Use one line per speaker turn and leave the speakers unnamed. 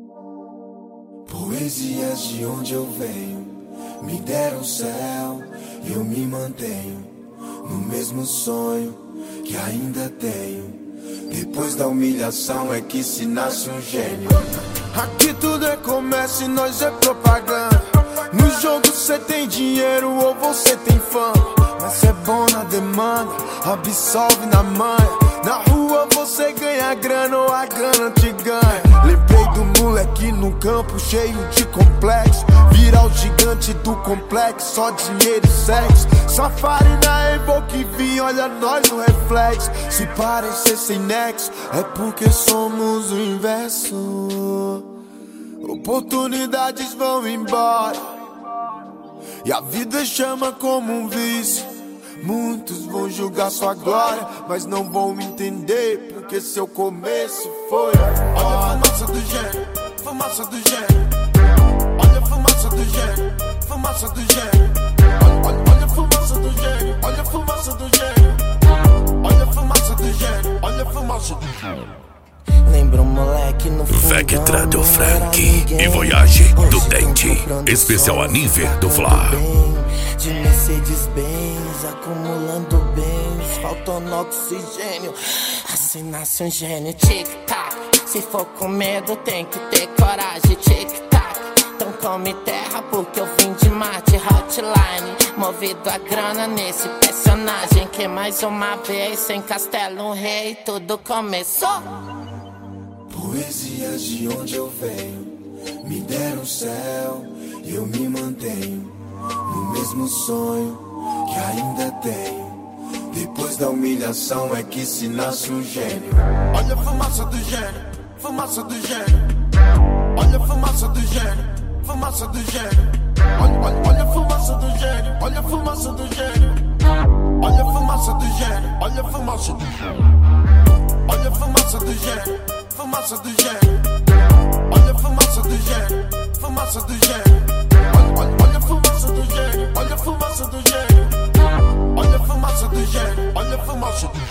Poesias de onde eu venho me deram céu e eu me mantenho no mesmo sonho que ainda tenho. Depois da humilhação é que se nasce um gênio. Aqui tudo é comércio e nós é propaganda. No jogo cê tem dinheiro ou você tem fama, mas cê é bom na demanda, absolve na manha. Na rua você ganha grana ou a grana te ganha. Lembrei do moleque no campo cheio de complexo, virar o gigante do complexo, só dinheiro e sexo. Safari na Evoque vim, olha nós no reflexo. Se parecer sem nexo, é porque somos o inverso. Oportunidades vão embora e a vida chama como um vício. Muitos vão julgar sua glória, mas não vão entender porque seu começo foi. Olha a fumaça do gênio, fumaça do gênio. Olha a fumaça do gênio, fumaça do gênio. Olha a fumaça do gênio, olha a fumaça do gênio. Olha a fumaça do gênio, olha a fumaça do gênio.
Lembra um moleque no fundão,
Vectra do Frank e Voyage do Dente. Especial a nível do Fla.
De Mercedes-Benz, acumulando bens, faltando oxigênio, assim nasce um gênio. Tic-tac, se for com medo tem que ter coragem. Tic-tac, então come terra porque eu vim de Marte. Hotline, movido a grana nesse personagem que mais uma vez, sem castelo um rei, tudo começou.
Poesias de onde eu venho me deram céu e eu me mantenho no mesmo sonho que ainda tenho. Depois da humilhação é que se nasce um gênio. Olha a fumaça do gênio, fumaça do gênio. Olha a fumaça do gênio, fumaça do gênio. Olha a fumaça do gênio, olha a fumaça do gênio. Olha a fumaça do gênio, olha a fumaça do gênio. Olha a fumaça do gênio, fumaça do gênio. Olha a fumaça do gênio, fumaça do gênio. Olha a fumaça do gênio, olha a fumaça do gênio. Olha a fumaça do gênio, olha a fumaça do gênio.